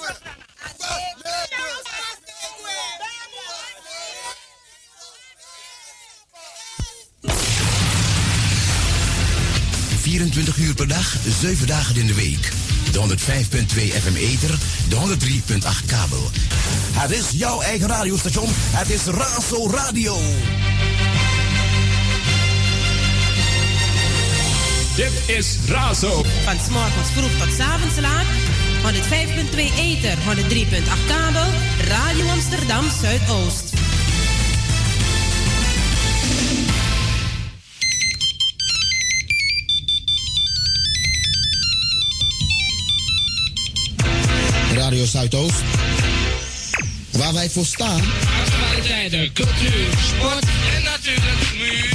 Uur per dag, 7 dagen in de week. De 105.2 FM ether, de 103.8 kabel. Het is jouw eigen radiostation. Het is Razo Radio. Dit is Razo. Van 's morgens vroeg tot 's avonds laat. 105.2 ether, 103.8 kabel. Radio Amsterdam Zuidoost. Radio Zuidoost, waar wij voor staan. Actualiteiten, cultuur, sport en natuurlijk muziek.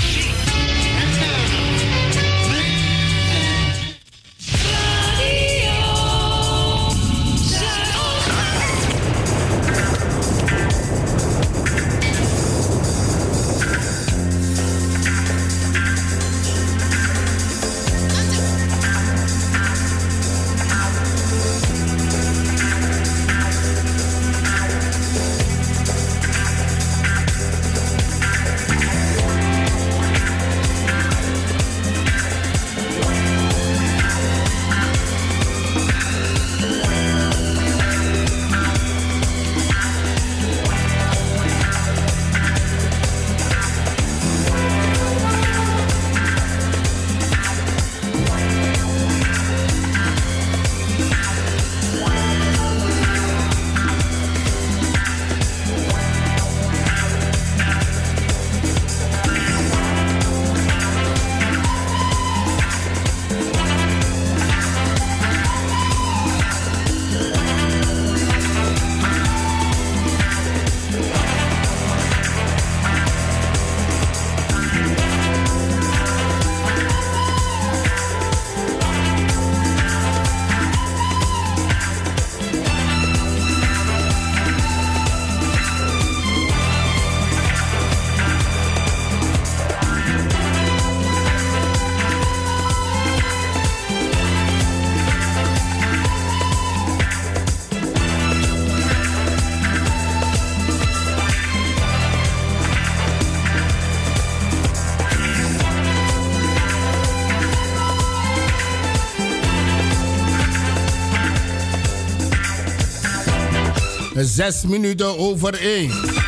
Zes minuten over 1.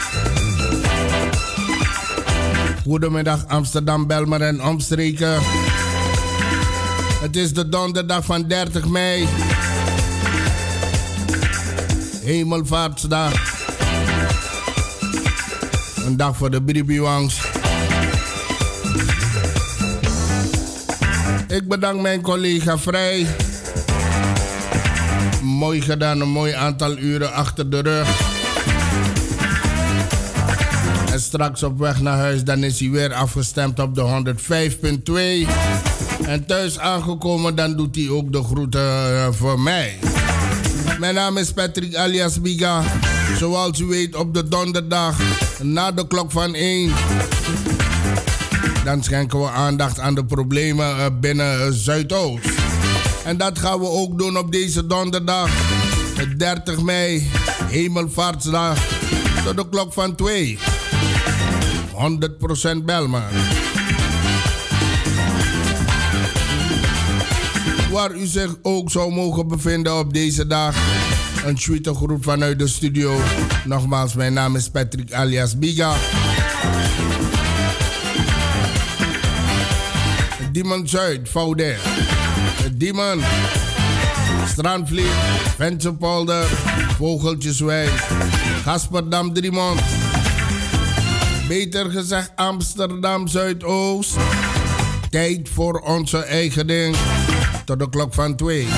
Goedemiddag Amsterdam, Belmer en omstreken. Het is de donderdag van 30 mei. Hemelvaartsdag. Een dag voor de Biribiwangs. Ik bedank mijn collega Vrij. Mooi gedaan, een mooi aantal uren achter de rug. En straks op weg naar huis, dan is hij weer afgestemd op de 105.2. En thuis aangekomen, dan doet hij ook de groeten voor mij. Mijn naam is Patrick alias Biga. Zoals u weet, op de donderdag na de klok van 1. Dan schenken we aandacht aan de problemen binnen Zuidoost. En dat gaan we ook doen op deze donderdag, 30 mei, Hemelvaartsdag, tot de klok van 2. 100% Belmer. Waar u zich ook zou mogen bevinden op deze dag, een suite groep vanuit de studio. Nogmaals, mijn naam is Patrick alias Biga. Diemen Zuid, Vouder. Diemen, Strandvliet, Ventsepolder, Vogeltjeswijk, Gasperdam, Driemond. Beter gezegd Amsterdam Zuidoost. Tijd voor onze eigen ding. Tot de klok van 2.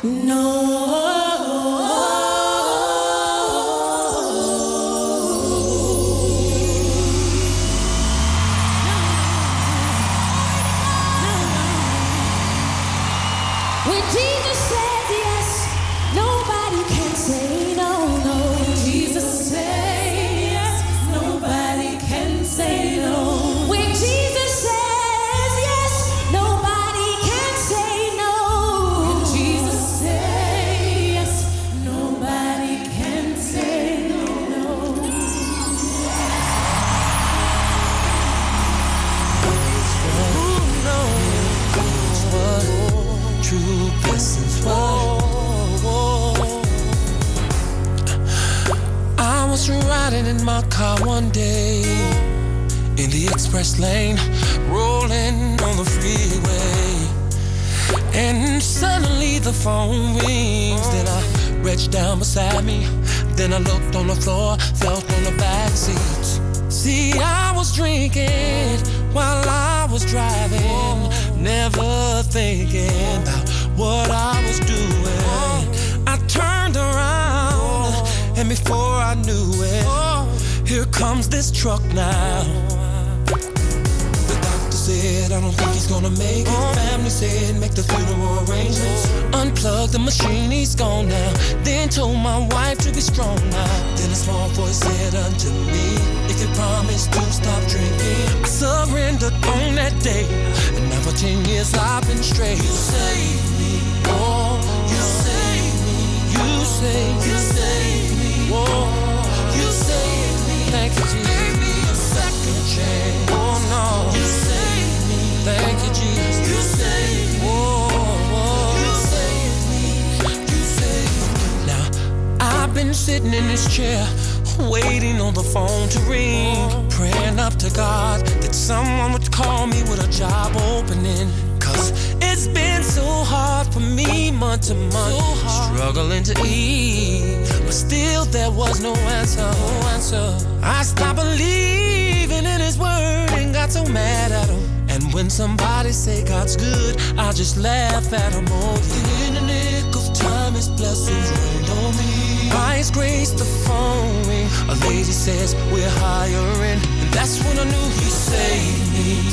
Lane, rolling on the freeway, and suddenly the phone rings. Then I reached down beside me, then I looked on the floor, felt on the back seats. See, I was drinking while I was driving, never thinking about what I was doing. I turned around, and before I knew it, here comes this truck now. Said, I don't think he's gonna make it. Family said, make the funeral arrangements. Unplugged the machine, he's gone now. Then told my wife to be strong now. Then a small voice said unto me, if you promise to stop drinking. I surrendered on that day, and now for 10 years I've been straight. You saved me, oh, you saved me. You saved me, oh, you saved me. Thank you, Jesus. Gave me a second chance, oh no. You saved me. Thank you, Jesus. You saved me. Oh, you saved me. You saved me. Now, I've been sitting in this chair, waiting on the phone to ring, praying up to God that someone would call me with a job opening. Cause it's been so hard for me month to month, struggling to eat, but still there was no answer. I stopped believing in his word and got so mad at him. And when somebody say God's good, I just laugh at him. Oh, yeah. In the nick of time, his blessings rained on me. By his grace, the phone ring. A lady says we're hiring, and that's when I knew he saved me. You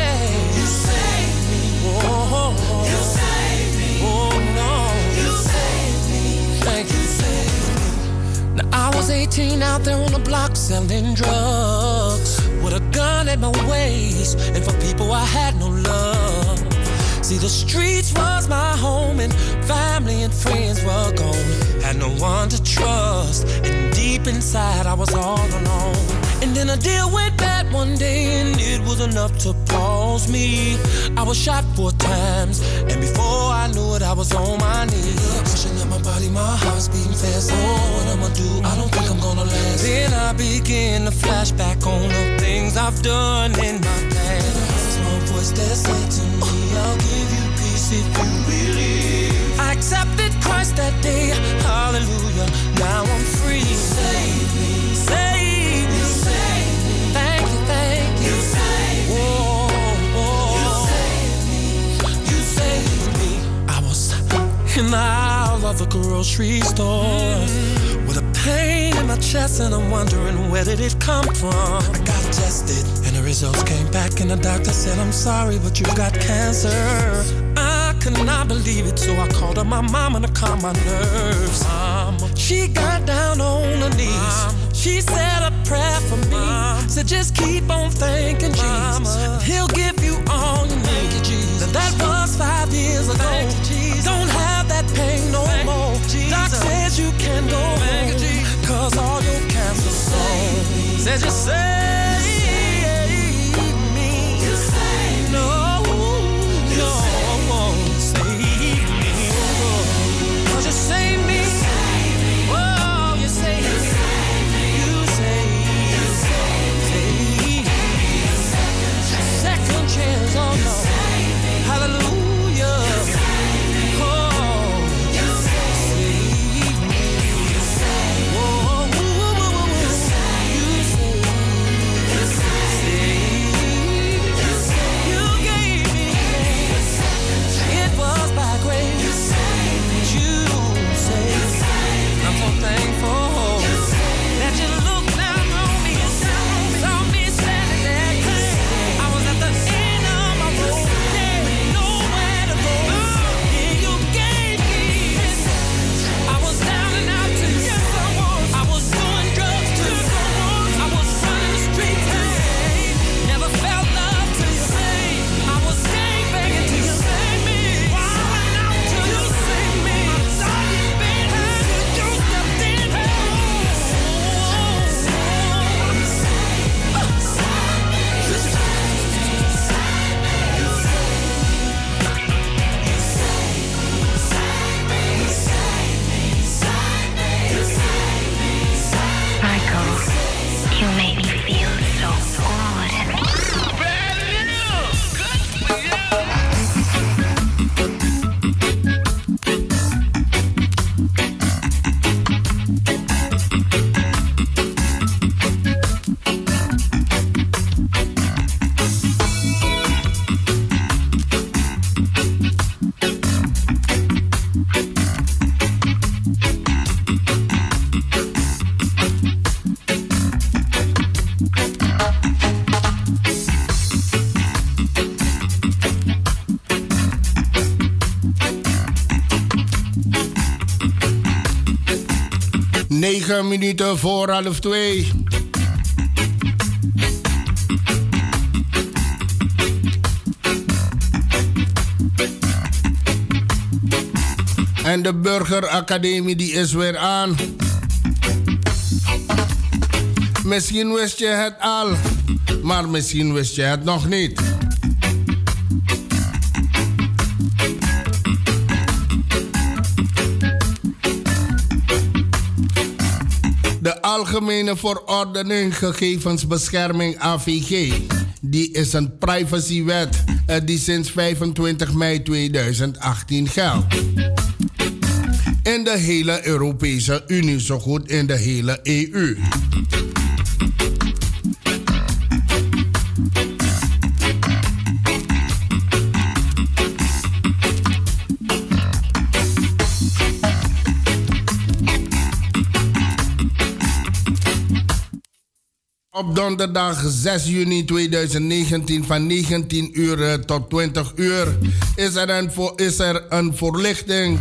saved me. Oh, you saved me. Oh no, you saved me. Thank you, saved me. Now I was 18 out there on the block selling drugs, with a gun at my waist, and for people I had no love. See, the streets was my home, and family and friends were gone. Had no one to trust, and deep inside I was all alone. And then a deal went bad one day, and it was enough to pause me. I was shot 4 times, and before I knew it, I was on my knees. Pushing at my body, my heart's beating fast. Oh, what I'ma do? I don't think I'm gonna last. Then I began to flash back on the things I've done in my past. A small voice that said to me, I'll give you peace if you believe. I accepted Christ that day, hallelujah, now I'm free. Save me, save me, save me. Thank you, thank you. You saved me. Oh, you saved me. You saved me. I was in the aisle of the grocery store, with a pain in my chest, and I'm wondering, where did it come from? I got tested, and the results came back, and the doctor said, I'm sorry, but you've got cancer. I could not believe it, so I called up my mama to calm my nerves. She got down on her knees. She said a prayer for me. Said just keep on thanking Jesus. He'll give you all you need. Now that was 5 years ago. I don't have that pain no more. Doc says you can go home, cause all your cancer's sold. Says you save me. You save no, no, save me. Cause you save me. Oh, you save me. You save me. Second chance, oh no. Hallelujah. 9 minuten voor 1:30. En de Burgeracademie die is weer aan. Misschien wist je het al, maar misschien wist je het nog niet. De Algemene Verordening Gegevensbescherming AVG, die is een privacywet die sinds 25 mei 2018 geldt. In de hele Europese Unie, zo goed in de hele EU. Op donderdag 6 juni 2019 van 19 uur tot 20 uur is er een voorlichting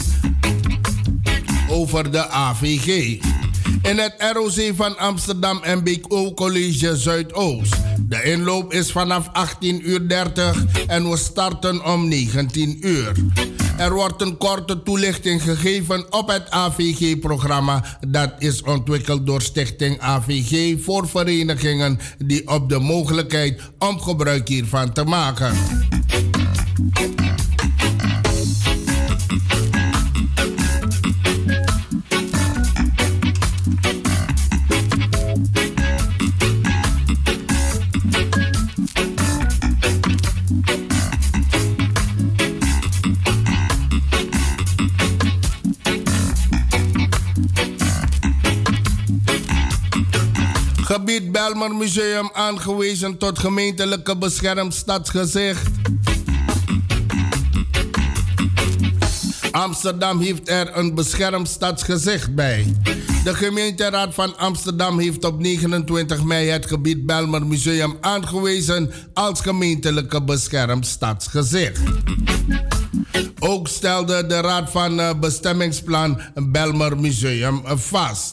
over de AVG. In het ROC van Amsterdam en BO College Zuidoost. De inloop is vanaf 18:30 en we starten om 19 uur. Er wordt een korte toelichting gegeven op het AVG-programma. Dat is ontwikkeld door Stichting AVG voor verenigingen die op de mogelijkheid om gebruik hiervan te maken. Gebied Bijlmer Museum aangewezen tot gemeentelijke beschermd stadsgezicht. Amsterdam heeft er een beschermd stadsgezicht bij. De gemeenteraad van Amsterdam heeft op 29 mei het gebied Bijlmer Museum aangewezen als gemeentelijke beschermd stadsgezicht. Ook stelde de raad van bestemmingsplan Bijlmer Museum vast.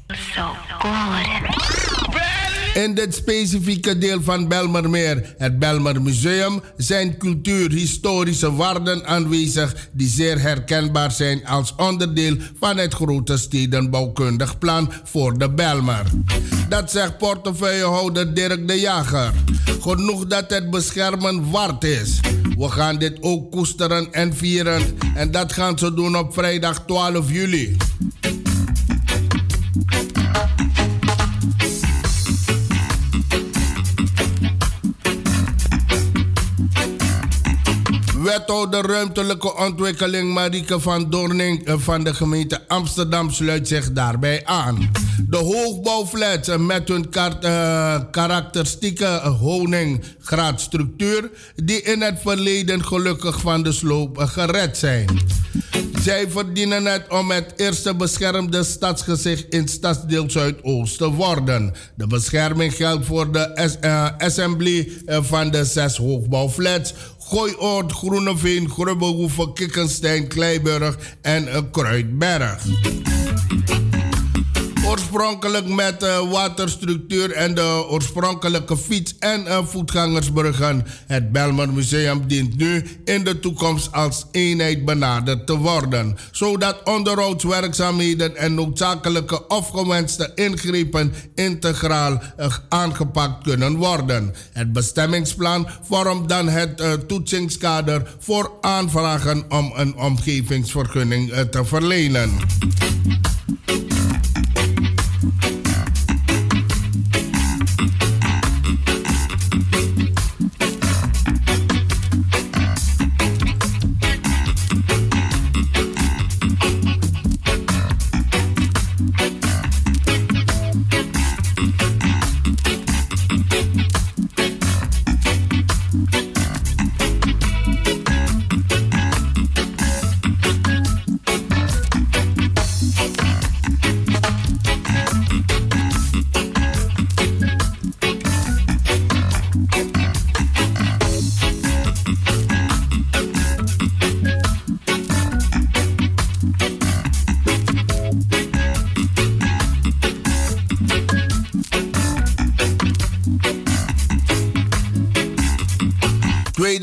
In dit specifieke deel van Bijlmermeer, het Bijlmer Museum, zijn cultuurhistorische waarden aanwezig die zeer herkenbaar zijn als onderdeel van het grote stedenbouwkundig plan voor de Bijlmer. Dat zegt portefeuillehouder Dirk de Jager. Genoeg dat het beschermen waard is. We gaan dit ook koesteren en vieren en dat gaan ze doen op vrijdag 12 juli. Wethouder Ruimtelijke Ontwikkeling Marieke van Doorning van de gemeente Amsterdam sluit zich daarbij aan. De hoogbouwflats met hun karakteristieke honinggraadstructuur die in het verleden gelukkig van de sloop gered zijn. Zij verdienen het om het eerste beschermde stadsgezicht in stadsdeel Zuidoost te worden. De bescherming geldt voor de assembly van de 6 hoogbouwflats: Gooioord, Groeneveen, Grubbehoeven, Kikkenstein, Kleiburg en Kruidberg. Oorspronkelijk met waterstructuur en de oorspronkelijke fiets- en voetgangersbruggen. Het Bijlmer Museum dient nu in de toekomst als eenheid benaderd te worden, zodat onderhoudswerkzaamheden en noodzakelijke of gewenste ingrepen integraal aangepakt kunnen worden. Het bestemmingsplan vormt dan het toetsingskader voor aanvragen om een omgevingsvergunning te verlenen.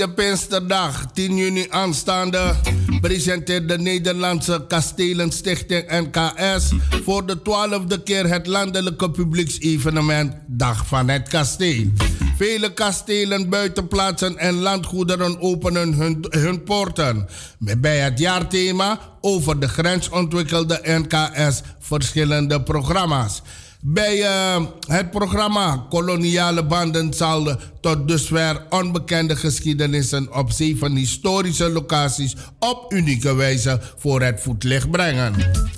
Tweede Pinksterdag, 10 juni aanstaande, presenteert de Nederlandse Kastelenstichting NKS voor de 12e keer het landelijke publieksevenement Dag van het Kasteel. Vele kastelen, buitenplaatsen en landgoederen openen hun poorten. Bij het jaarthema over de grens ontwikkelde NKS verschillende programma's. Bij het programma Koloniale Banden zal tot dusver onbekende geschiedenissen op 7 historische locaties op unieke wijze voor het voetlicht brengen.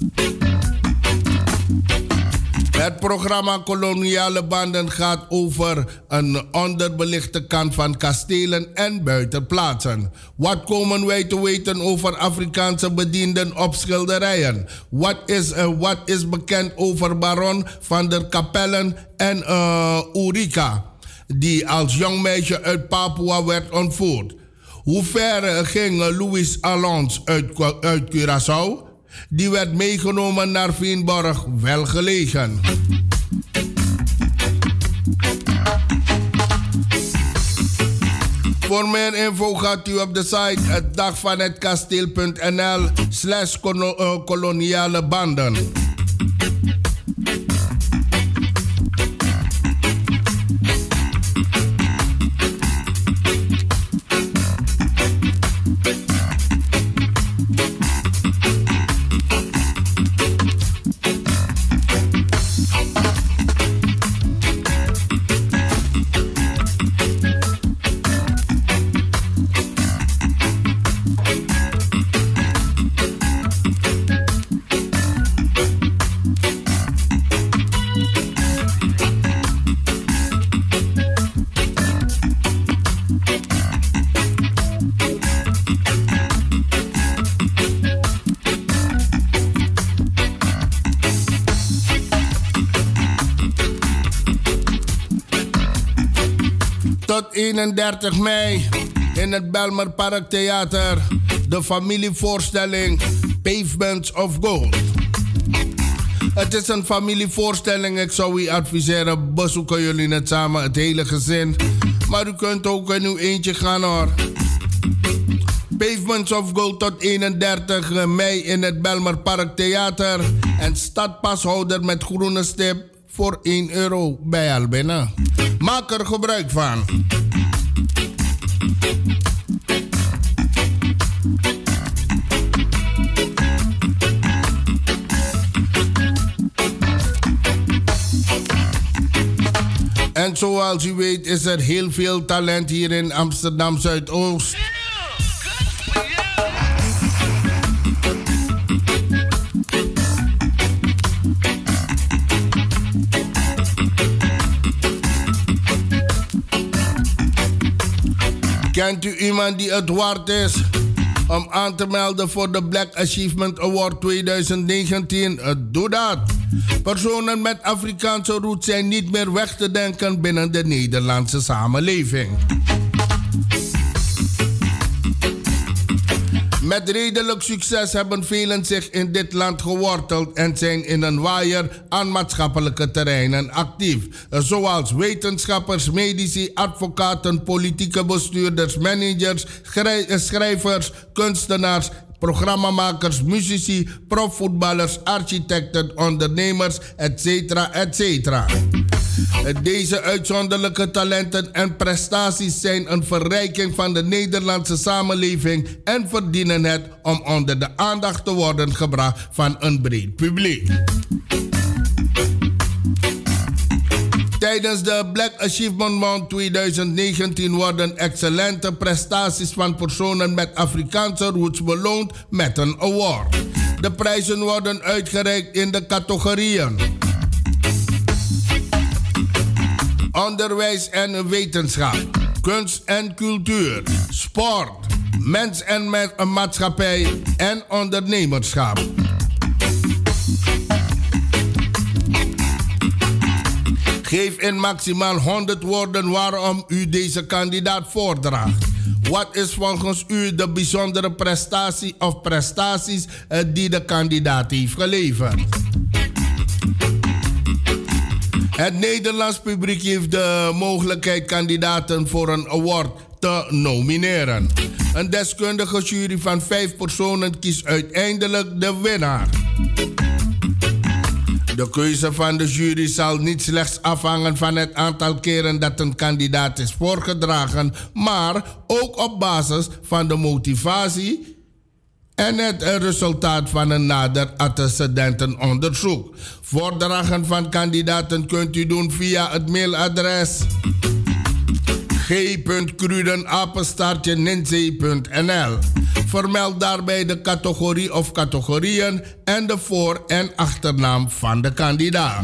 Het programma Koloniale Banden gaat over een onderbelichte kant van kastelen en buitenplaatsen. Wat komen wij te weten over Afrikaanse bedienden op schilderijen? Wat is bekend over Baron van der Capellen en Ulrika, die als jong meisje uit Papua werd ontvoerd? Hoe ver ging Louis Alons uit Curaçao? Die werd meegenomen naar Veenborg, wel gelegen. Voor meer info gaat u op de site dagvanhetkasteel.nl/koloniale banden. Tot 31 mei in het Belmer Parktheater de familievoorstelling Pavements of Gold. Het is een familievoorstelling. Ik zou u adviseren, bezoeken jullie het samen, het hele gezin. Maar u kunt ook in uw eentje gaan hoor. Pavements of Gold tot 31 mei in het Belmer Parktheater. En stadpashouder met groene stip voor €1 bij Albina. Maak er gebruik van. En zoals u weet is er heel veel talent hier in Amsterdam Zuidoost. Kent u iemand die het waard is om aan te melden voor de Black Achievement Award 2019? Doe dat. Personen met Afrikaanse roots zijn niet meer weg te denken binnen de Nederlandse samenleving. Met redelijk succes hebben velen zich in dit land geworteld en zijn in een waaier aan maatschappelijke terreinen actief. Zoals wetenschappers, medici, advocaten, politieke bestuurders, managers, schrijvers, kunstenaars, programmamakers, muzici, profvoetballers, architecten, ondernemers, etc. etc. Deze uitzonderlijke talenten en prestaties zijn een verrijking van de Nederlandse samenleving en verdienen het om onder de aandacht te worden gebracht van een breed publiek. Tijdens de Black Achievement Month 2019 worden excellente prestaties van personen met Afrikaanse roots beloond met een award. De prijzen worden uitgereikt in de categorieën onderwijs en wetenschap, kunst en cultuur, sport, mens en maatschappij en ondernemerschap. Geef in maximaal 100 woorden waarom u deze kandidaat voordraagt. Wat is volgens u de bijzondere prestatie of prestaties die de kandidaat heeft geleverd? Het Nederlands publiek heeft de mogelijkheid kandidaten voor een award te nomineren. Een deskundige jury van 5 personen kiest uiteindelijk de winnaar. De keuze van de jury zal niet slechts afhangen van het aantal keren dat een kandidaat is voorgedragen, maar ook op basis van de motivatie en het resultaat van een nader antecedentenonderzoek. Voordragen van kandidaten kunt u doen via het mailadres g.kruden@ninzee.nl. Vermeld daarbij de categorie of categorieën en de voor- en achternaam van de kandidaat.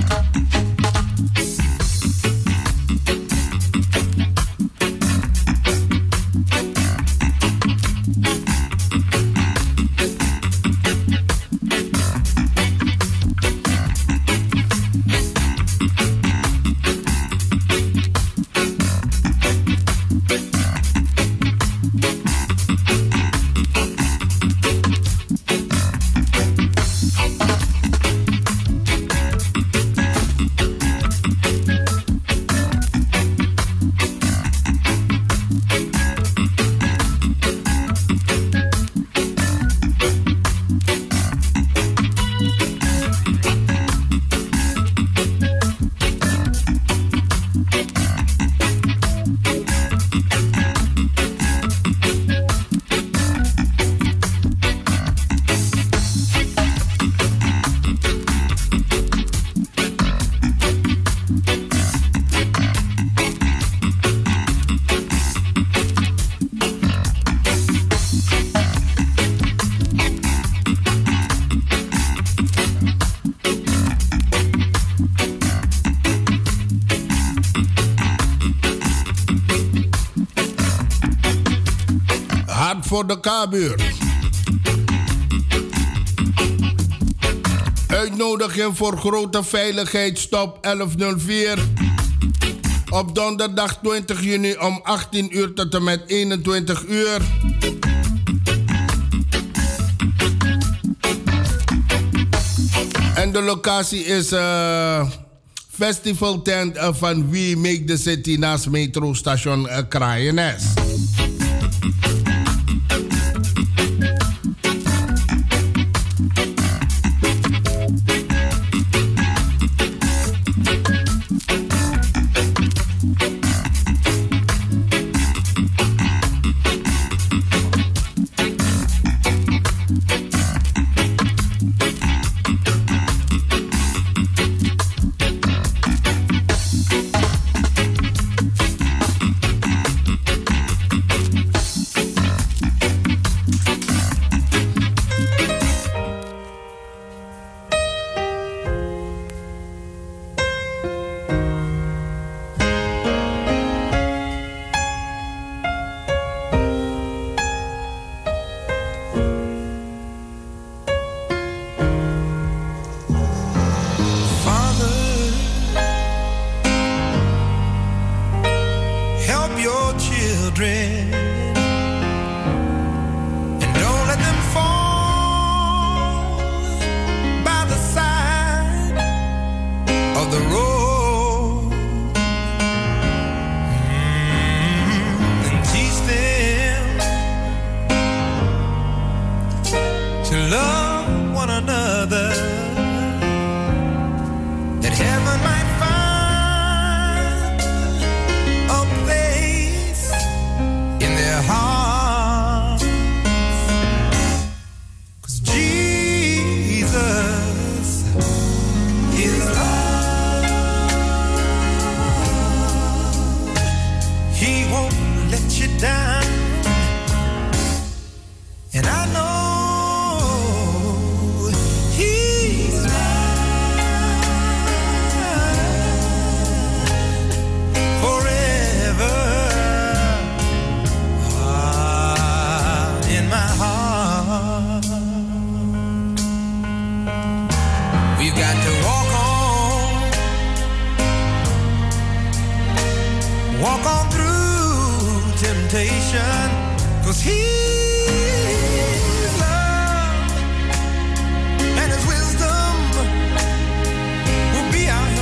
Voor de K-buurt. Uitnodiging voor grote veiligheidstop 1104. Op donderdag 20 juni om 18 uur tot en met 21 uur. En de locatie is Festival Tent van We Make the City naast metrostation Kraaiennes.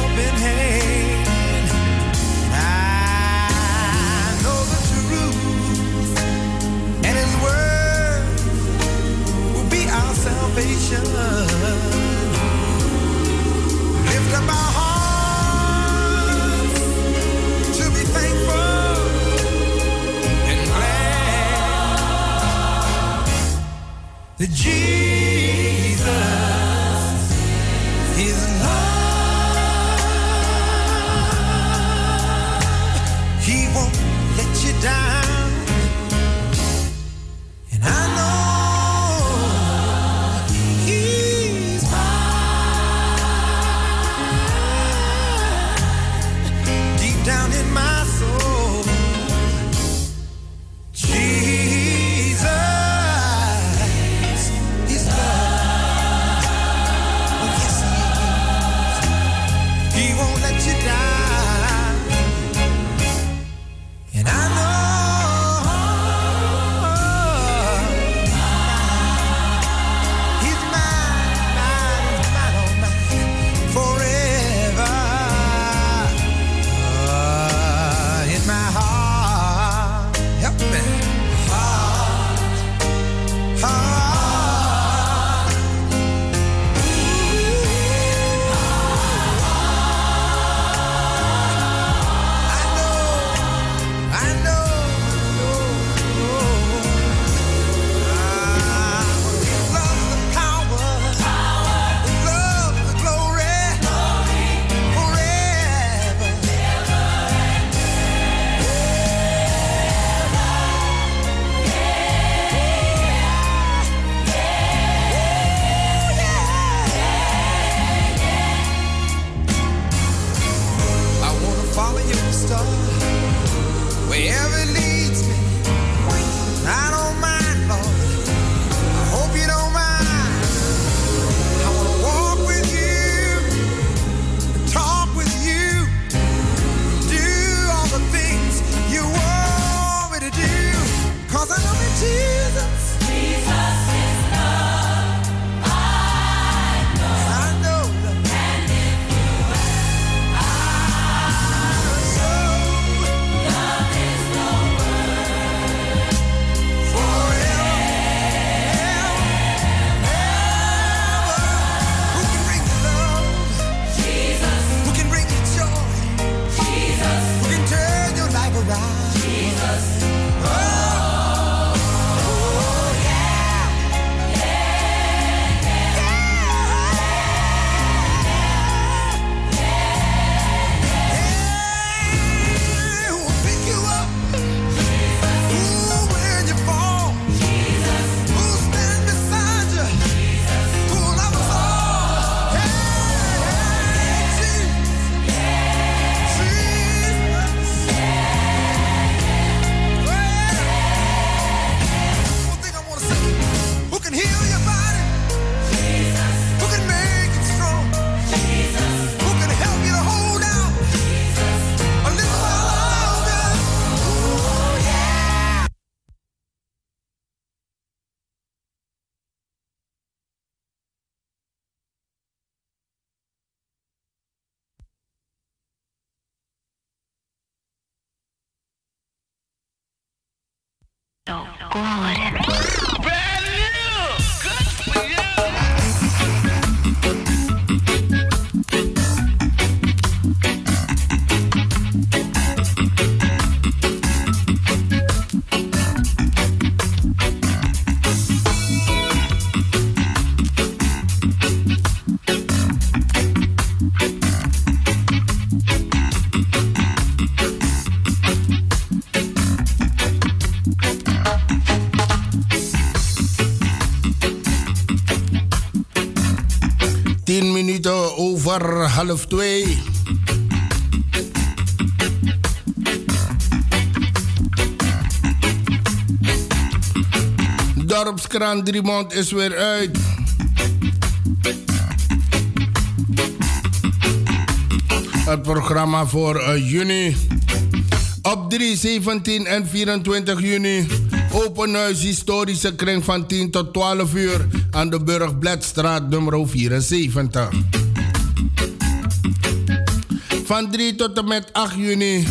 True. salvation. Lift up our hearts to be thankful and glad that Jesus is love. He won't let you down. And I know He's mine. Deep down in my soul, Jesus is love. Oh, yes, He is. He won't let you down. And I know He's mine, oh mine, forever. In my heart, help me, heart. I know. Love the power, love the glory, forever. I wanna follow your star wherever it leads me. I don't mind, Lord. I hope you don't mind. I wanna walk with you, talk with you, do all the things you want me to do. 'Cause I know that Jesus is love. I know that. And if you so love is the word forever. Who can bring you love? Jesus. Who can bring you joy? Jesus. Who can turn your life around? Jesus. Oh, yeah. Yeah, who will pick you up? Ooh, when you fall. Who'll stand beside you? Who'll love us all? Yeah, Jesus. One thing I wanna say, who can heal your body? Jesus. Who can make it strong? Jesus. Who can help you to hold out? Jesus. A little while longer. Ooh, yeah. Brand new! Good for you! Over 1:30. Dorpskrant Driemond is weer uit. Het programma voor juni. Op 3, 17 en 24 juni. Open huis historische kring van 10 tot 12 uur aan de Burgbladstraat nummer 74. Van 3 tot en met 8 juni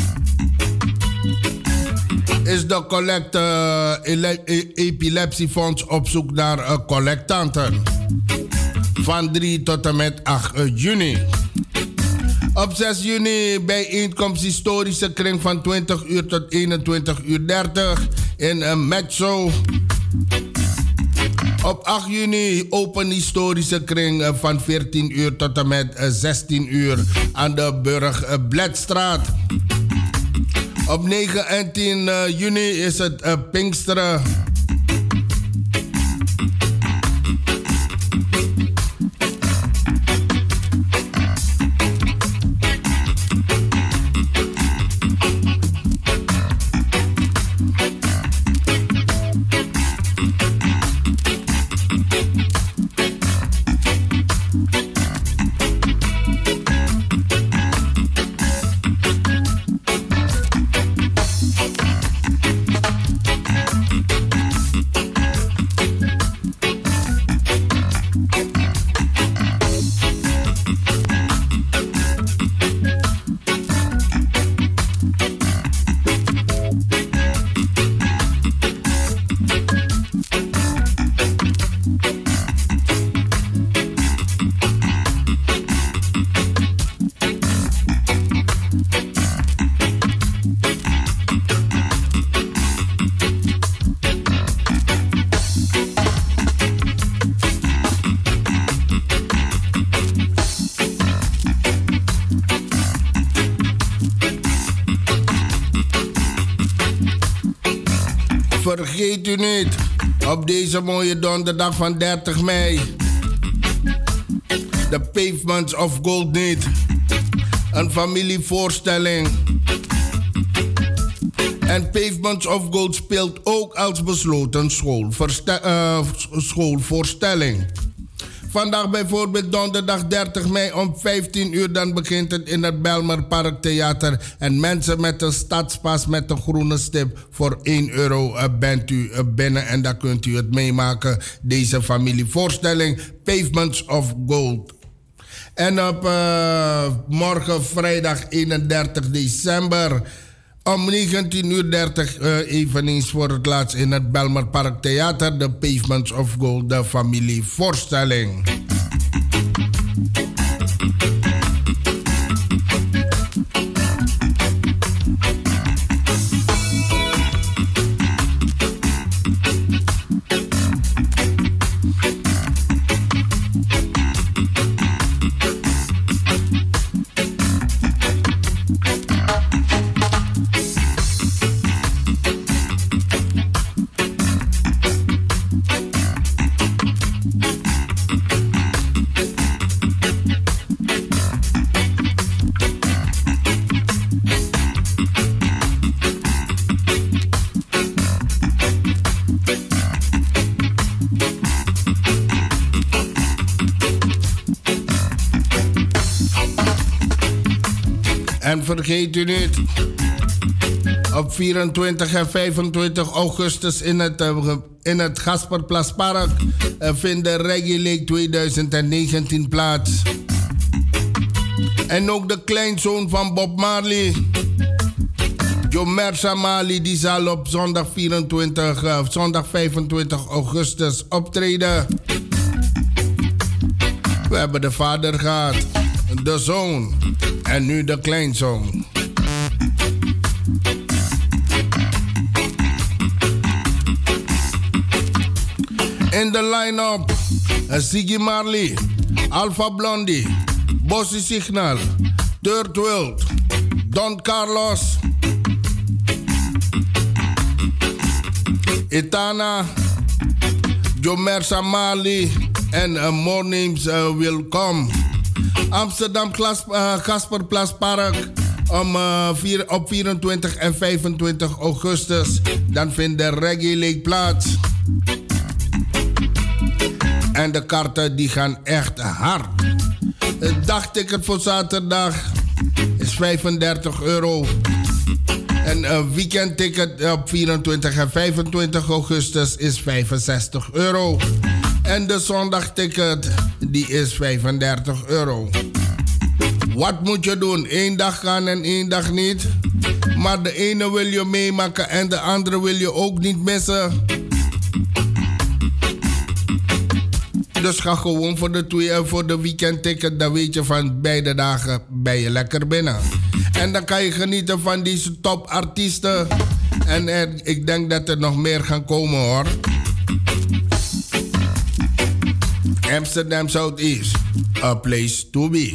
is de collecte Epilepsiefonds op zoek naar collectanten. van 3 tot en met 8 juni. Op 6 juni bijeenkomst historische kring van 20 uur tot 21 uur 30 in Metso. Op 8 juni open historische kring van 14 uur tot en met 16 uur aan de Burgbledstraat. Op 9 en 10 juni is het Pinksteren. Vergeet u niet, op deze mooie donderdag van 30 mei, de Pavements of Gold niet. Een familievoorstelling. En Pavements of Gold speelt ook als besloten schoolvoorstelling. Vandaag bijvoorbeeld donderdag 30 mei om 15 uur. Dan begint het in het Belmer Parktheater. En mensen met een stadspas met een groene stip. Voor €1 bent u binnen. En dan kunt u het meemaken. Deze familievoorstelling Pavements of Gold. En op morgen vrijdag 31 december... om 19:30 eveneens voor het laatst in het Belmer Parktheater... de Pavements of Gold, de familievoorstelling. En vergeet u niet, op 24 en 25 augustus in het Gasperplaspark vindt de Reggae Lake 2019 plaats. En ook de kleinzoon van Bob Marley, Jomersa Marley, die zal op zondag 25 augustus optreden. We hebben de vader gehad, de zoon en nu de kleinzoon. In de line-up Ziggy Marley, Alpha Blondie, Bossy Signal, Third World, Don Carlos, Etana, Jomersa Marley en more names will come. Amsterdam Gasperplaspark op 24 en 25 augustus. Dan vindt de Reggae Lake plaats. En de kaarten die gaan echt hard. Het dagticket voor zaterdag is €35. En een weekendticket op 24 en 25 augustus is €65. En de zondagticket die is €35. Wat moet je doen? 1 dag gaan en 1 dag niet. Maar de ene wil je meemaken en de andere wil je ook niet missen. Dus ga gewoon voor de 2 en voor de weekendticket. Dan weet je van beide dagen ben je lekker binnen. En dan kan je genieten van deze topartiesten. En ik denk dat er nog meer gaan komen hoor. Amsterdam Southeast, a place to be.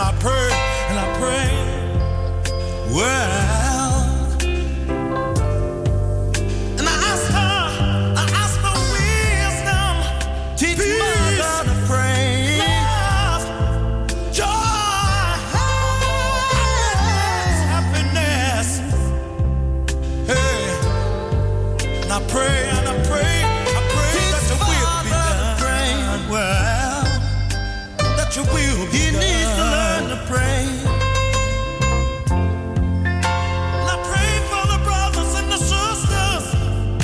I pray, and I pray. Well, and I ask for wisdom. Teach my God to pray. Love, joy, happiness. Hey, and I pray, and I pray. That your will be done. Well, that your will be done. He needs to learn to pray. And I pray for the brothers and the sisters.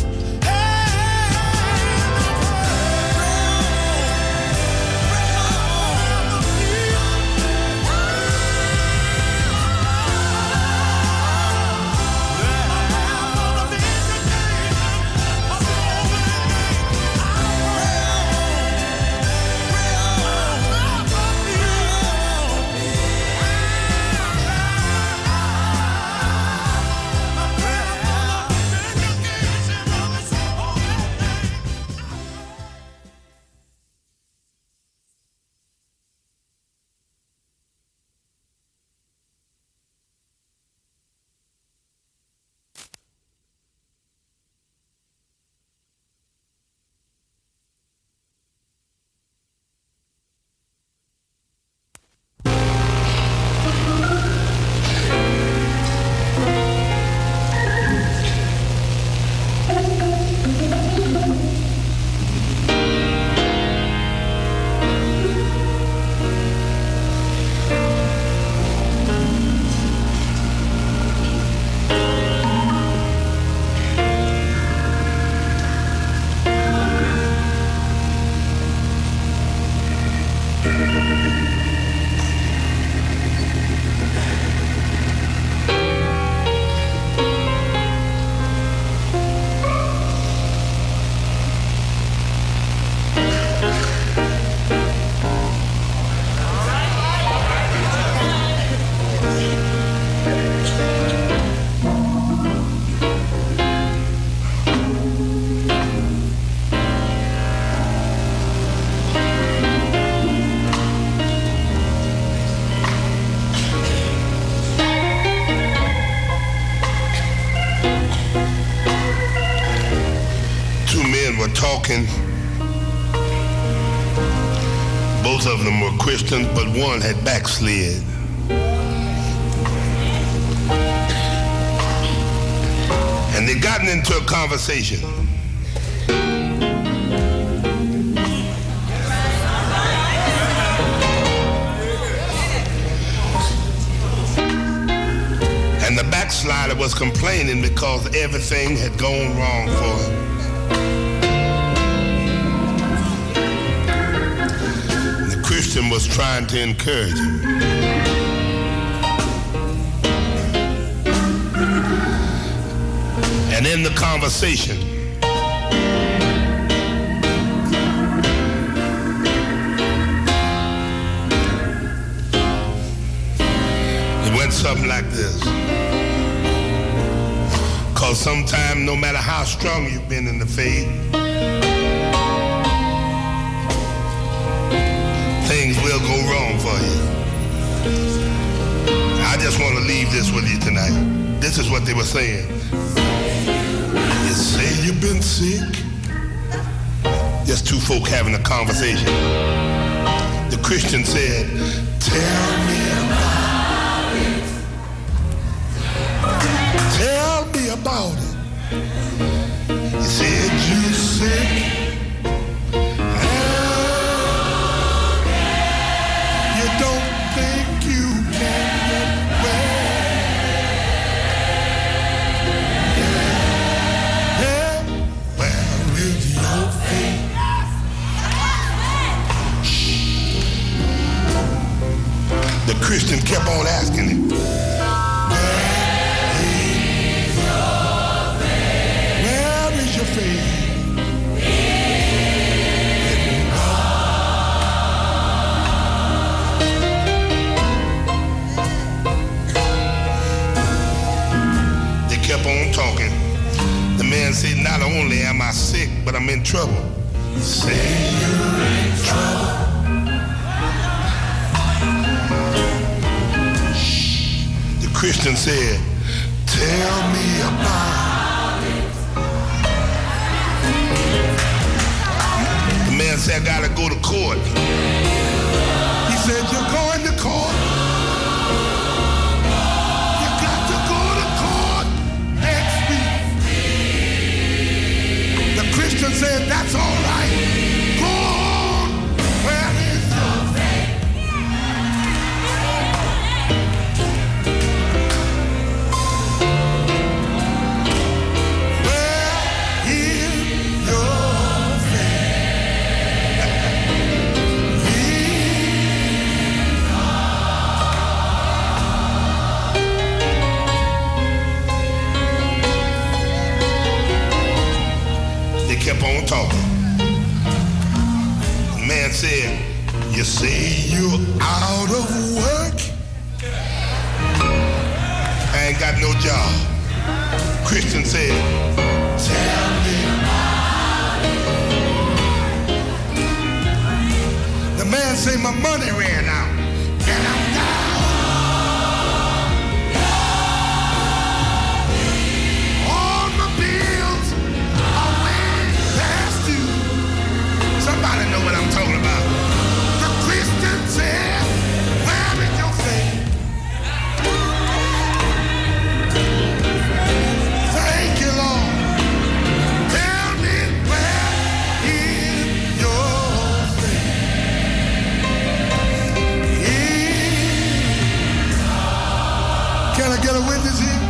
Talking. Both of them were Christians, but one had backslid. And they gotten into a conversation. And the backslider was complaining because everything had gone wrong for him. Christian was trying to encourage him. And in the conversation, it went something like this. Because sometimes, no matter how strong you've been in the faith, things will go wrong for you. I just want to leave this with you tonight. This is what they were saying. You say you've been sick? Just two folk having a conversation. The Christian said, tell me about it. Tell me about it. He said, you sick? The Christian kept on asking him, where is your faith? In God. They kept on talking. The man said, not only am I sick, but I'm in trouble. He said, you're in trouble. Christian said, tell me about it. The man said, I gotta go to court. He said, you're going to court? You got to go to court next week. The Christian said, that's all right. Go on. Where is your faith? Kept on talking. The man said, you say you're out of work? I ain't got no job. Christian said, tell me about it. The man said, my money ran out and I'm down. Somebody know what I'm talking about. The Christian said, where is your faith? Thank you, Lord. Tell me where is your faith? Can I get a witness here?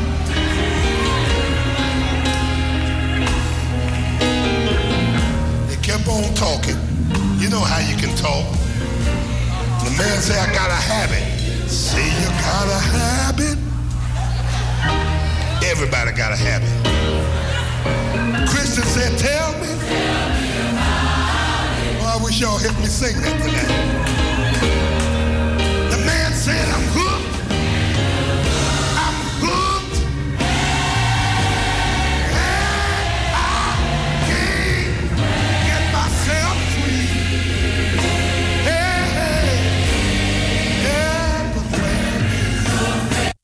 Kept on talking. You know how you can talk. The man said, I got a habit. Say you got a habit? Everybody got a habit. Christian said, tell me. Oh, I wish y'all helped me sing that tonight.